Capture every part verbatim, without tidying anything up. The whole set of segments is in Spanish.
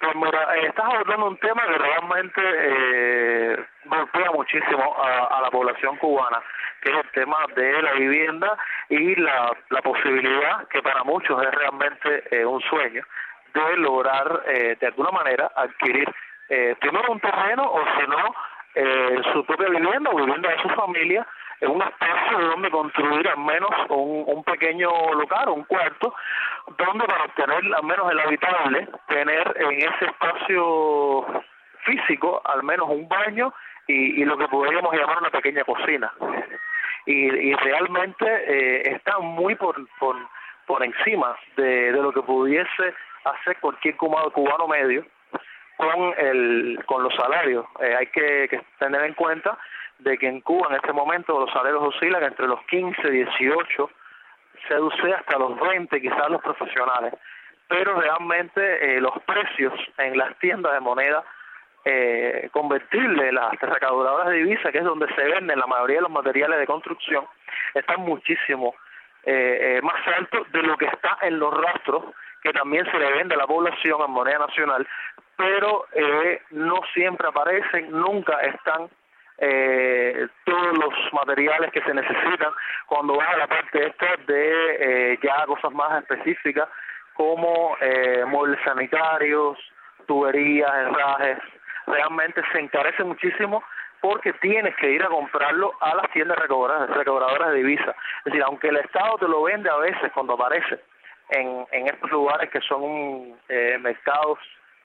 Pues mira, eh, estás abordando un tema que realmente eh, golpea muchísimo a, a la población cubana, que es el tema de la vivienda y la, la posibilidad, que para muchos es realmente eh, un sueño, de lograr eh, de alguna manera adquirir eh, primero un terreno o si no eh, su propia vivienda o vivienda de su familia en un espacio donde construir al menos un, un pequeño local, un cuarto, donde para obtener al menos el habitable, tener en ese espacio físico al menos un baño y, y lo que podríamos llamar una pequeña cocina. Y, y realmente eh, está muy por, por, por encima de, de lo que pudiese hacer cualquier cubano, cubano medio con el con los salarios. Eh, hay que, que tener en cuenta de que en Cuba en este momento los salarios oscilan entre los quince, dieciocho, seduce hasta los veinte, quizás los profesionales, pero realmente eh, los precios en las tiendas de moneda eh, convertibles, las recaudadoras de divisas, que es donde se venden la mayoría de los materiales de construcción, están muchísimo eh, eh, más altos de lo que está en los rastros que también se le vende a la población en moneda nacional, pero eh, no siempre aparecen, nunca están eh, todos los materiales que se necesitan cuando vas a la parte esta de eh, ya cosas más específicas como eh, muebles sanitarios, tuberías, herrajes. Realmente se encarece muchísimo porque tienes que ir a comprarlo a las tiendas recaudadoras, recaudadoras de divisas. Es decir, aunque el Estado te lo vende a veces cuando aparece en, en estos lugares que son eh, mercados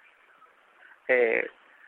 eh,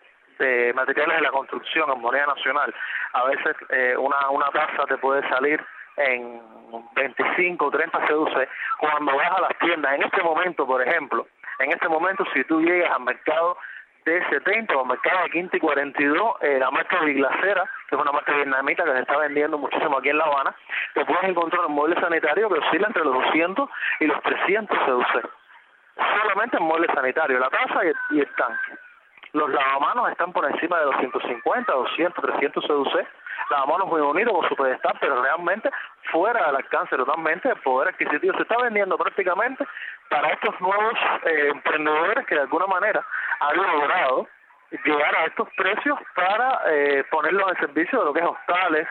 de materiales de la construcción en moneda nacional, a veces eh, una una tasa te puede salir en veinticinco o treinta C U C. Cuando vas a las tiendas, en este momento, por ejemplo, en este momento si tú llegas al mercado de setenta o al mercado de Quinta y cuarenta y dos, eh, la marca Biglacera, que es una marca vietnamita que se está vendiendo muchísimo aquí en La Habana, te puedes encontrar un mueble sanitario que oscila entre los doscientos y los trescientos C U C. Solamente en mueble sanitario, la tasa y el, y el tanque. Los lavamanos están por encima de los ciento cincuenta, doscientos, trescientos C U C. Lavamanos muy bonitos con su pedestal, pero realmente fuera del alcance totalmente del poder adquisitivo. Se está vendiendo prácticamente para estos nuevos eh, emprendedores que de alguna manera han logrado llegar a estos precios para eh, ponerlos al servicio de lo que es hostales,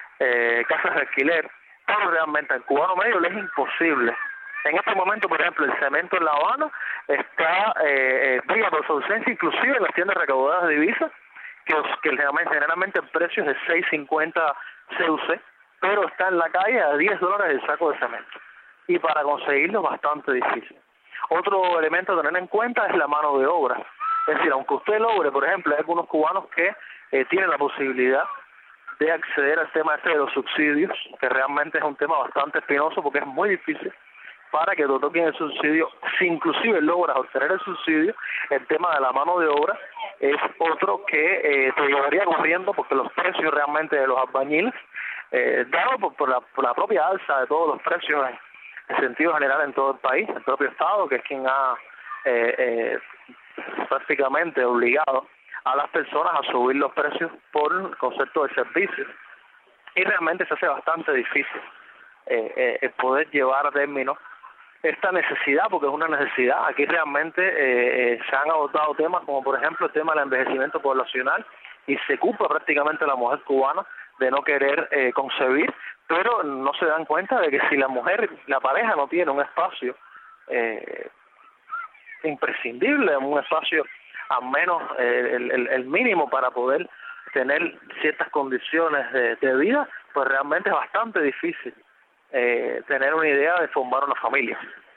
eh, casas de alquiler. Pero realmente al cubano medio le es imposible. En este momento, por ejemplo, el cemento en La Habana está eh, brilla por su ausencia, inclusive en las tiendas recaudadoras de divisas, que, que generalmente, generalmente el precio es de seis cincuenta C U C, pero está en la calle a diez dólares el saco de cemento. Y para conseguirlo es bastante difícil. Otro elemento a tener en cuenta es la mano de obra. Es decir, aunque usted logre, por ejemplo, hay algunos cubanos que eh, tienen la posibilidad de acceder al tema este de los subsidios, que realmente es un tema bastante espinoso porque es muy difícil para que te toquen el subsidio. Si inclusive logras obtener el subsidio, el tema de la mano de obra es otro que eh, te llevaría corriendo porque los precios realmente de los albañiles, eh, dado por, por, la, por la propia alza de todos los precios en, en sentido general en todo el país, el propio Estado, que es quien ha eh, eh, prácticamente obligado a las personas a subir los precios por el concepto de servicios. Y realmente se hace bastante difícil eh, eh, el poder llevar a término esta necesidad, porque es una necesidad. Aquí realmente eh, eh, se han abordado temas como por ejemplo el tema del envejecimiento poblacional y se culpa prácticamente a la mujer cubana de no querer eh, concebir, pero no se dan cuenta de que si la mujer, la pareja no tiene un espacio eh, imprescindible, un espacio al menos eh, el, el, el mínimo para poder tener ciertas condiciones de, de vida, pues realmente es bastante difícil Eh, tener una idea de formar una familia.